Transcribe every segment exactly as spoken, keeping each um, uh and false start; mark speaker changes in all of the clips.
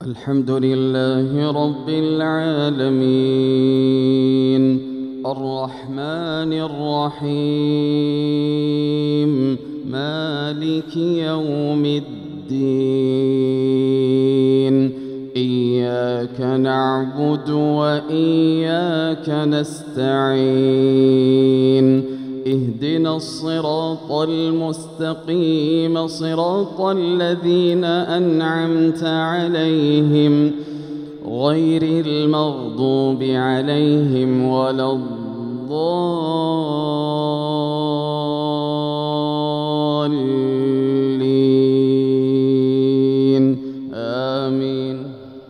Speaker 1: الحمد لله رب العالمين الرحمن الرحيم مالك يوم الدين إياك نعبد وإياك نستعين اهدنا الصراط المستقيم صراط الذين أنعمت عليهم غير المغضوب عليهم ولا الضالين آمين.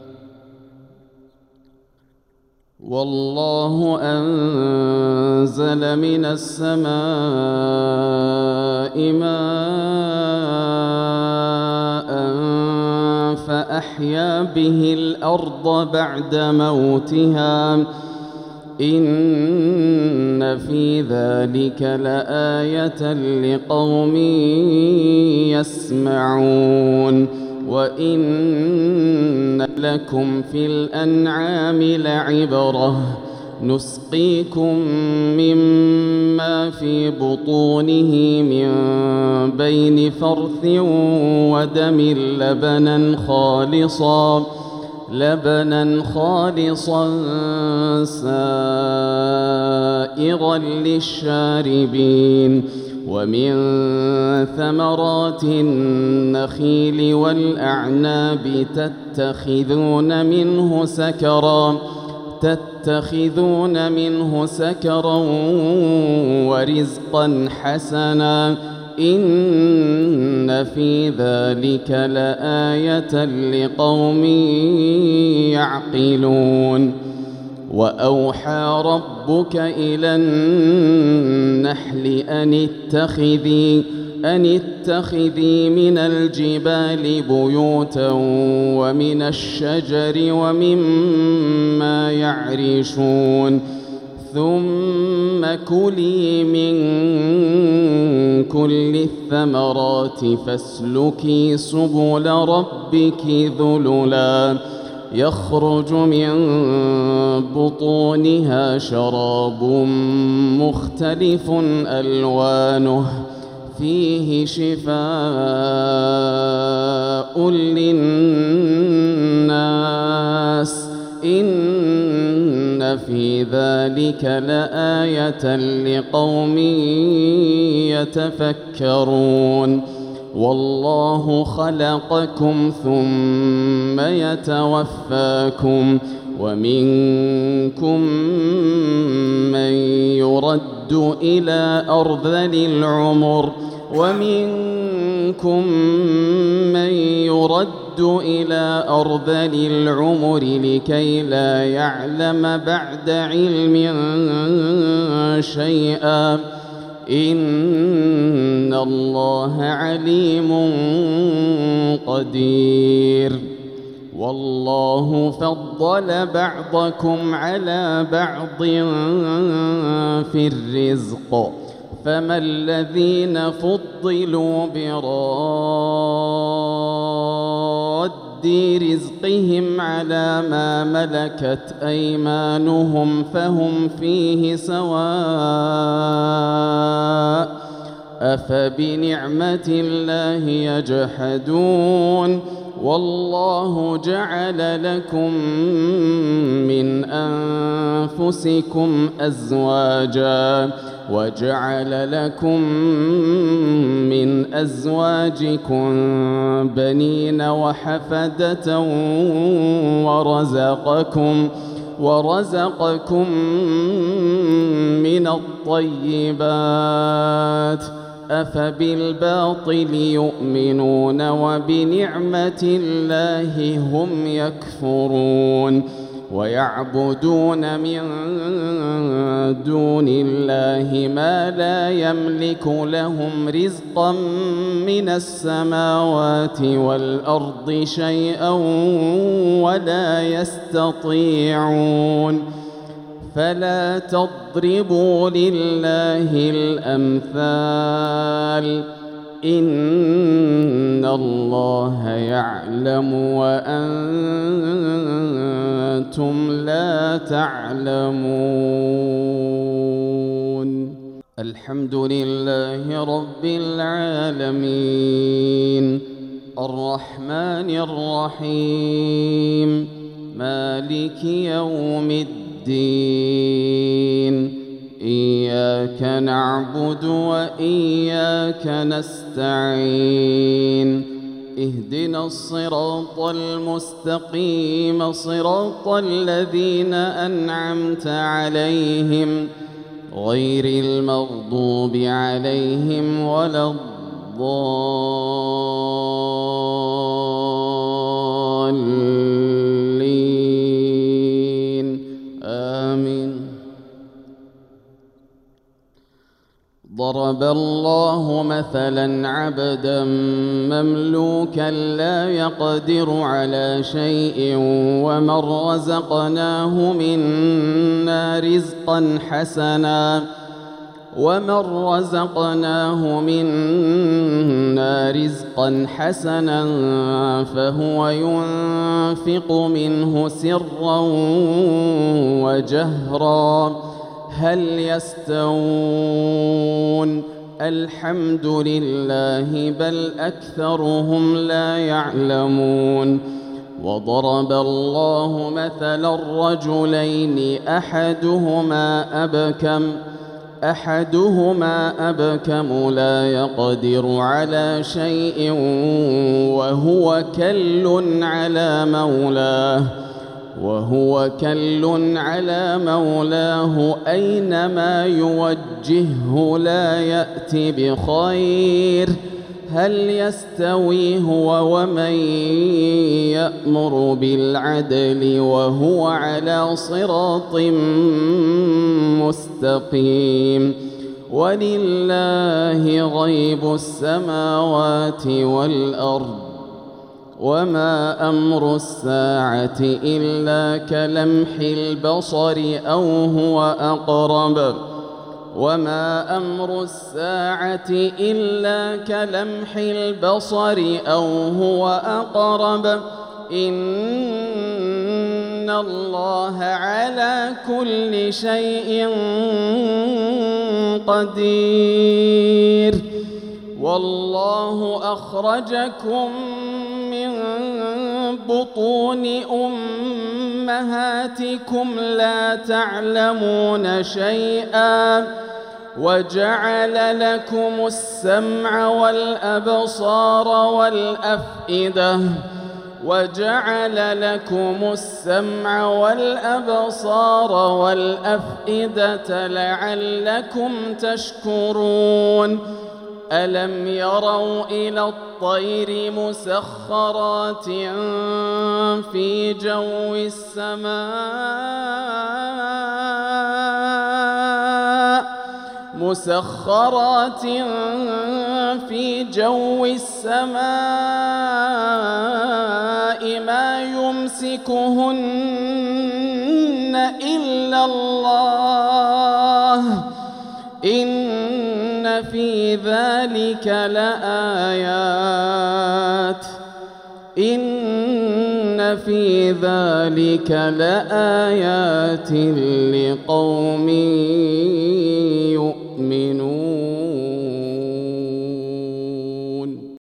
Speaker 1: والله أنزل من السماء ماء فأحيا به الأرض بعد موتها إن في ذلك لآية لقوم يسمعون. وإن لكم في الأنعام لعبرة نسقيكم مما في بطونه من بين فرث ودم لبنا خالصا لبنا خالصا سائغا للشاربين ومن ثمرات النخيل والأعناب تتخذون منه سكرا تتخذون منه سكرا ورزقا حسنا إن في ذلك لآية لقوم يعقلون. وأوحى ربك إلى النحل أن اتخذي أن اتخذي من الجبال بيوتا ومن الشجر ومما يعرشون ثم كلي من كل الثمرات فاسلكي سبل ربك ذللا يخرج من بطونها شراب مختلف ألوانه فيه شفاء للناس إن في ذلك لآية لقوم يتفكرون. والله خلقكم ثم يتوفاكم ومنكم من يرد إلى أرذل العمر ومنكم من يرد إلى أرذل العمر لكي لا يعلم بعد علم شيئا إن الله عليم قدير. والله فضل بعضكم على بعض في الرزق فما الذين فضلوا براد رزقهم على ما ملكت أيمانهم فهم فيه سواء أفبنعمة الله يجحدون. والله جعل لكم من أنفسكم أزواجا وجعل لكم من أزواجكم بنين وحفدة ورزقكم ورزقكم من الطيبات أفبالباطل يؤمنون وبنعمة الله هم يكفرون. ويعبدون من دون الله ما لا يملك لهم رزقا من السماوات والأرض شيئا ولا يستطيعون. فلا تضربوا لله الأمثال إن الله يعلم وأنتم وأنتم لا تعلمون. الحمد لله رب العالمين الرحمن الرحيم مالك يوم الدين إياك نعبد وإياك نستعين اهدنا الصراط المستقيم صراط الذين أنعمت عليهم غير المغضوب عليهم ولا الضالين آمين. ضرب الله مثلا عبدا مملوكا لا يقدر على شيء ومن رزقناه منا رزقا حسنا ومن رزقناه منا رزقا حسنا فهو ينفق منه سرا وجهرا هل يستوون الحمد لله بل أكثرهم لا يعلمون. وضرب الله مثلا الرجلين أحدهما أبكم أحدهما أبكم لا يقدر على شيء وهو كل على مولاه وهو كل على مولاه أينما يوجهه لا يأتي بخير هل يستوي هو ومن يأمر بالعدل وهو على صراط مستقيم. ولله غيب السماوات والأرض وما أمر الساعة إلا كلمح البصر أو هو أقرب وما أمر الساعة إلا كلمح البصر أو هو أقرب إن الله على كل شيء قدير. والله أخرجكم من بطون أمهاتكم لا تعلمون شيئا وجعل لكم السمع والأبصار والأفئدة وجعل لكم السمع والأبصار والأفئدة لعلكم تشكرون. ألم يروا إلى الطير مسخرات في جو السماء مسخرات في جو السماء ما يمسكهن إلا الله إن في ذلك لآيات إن في ذلك لآيات لقوم يؤمنون.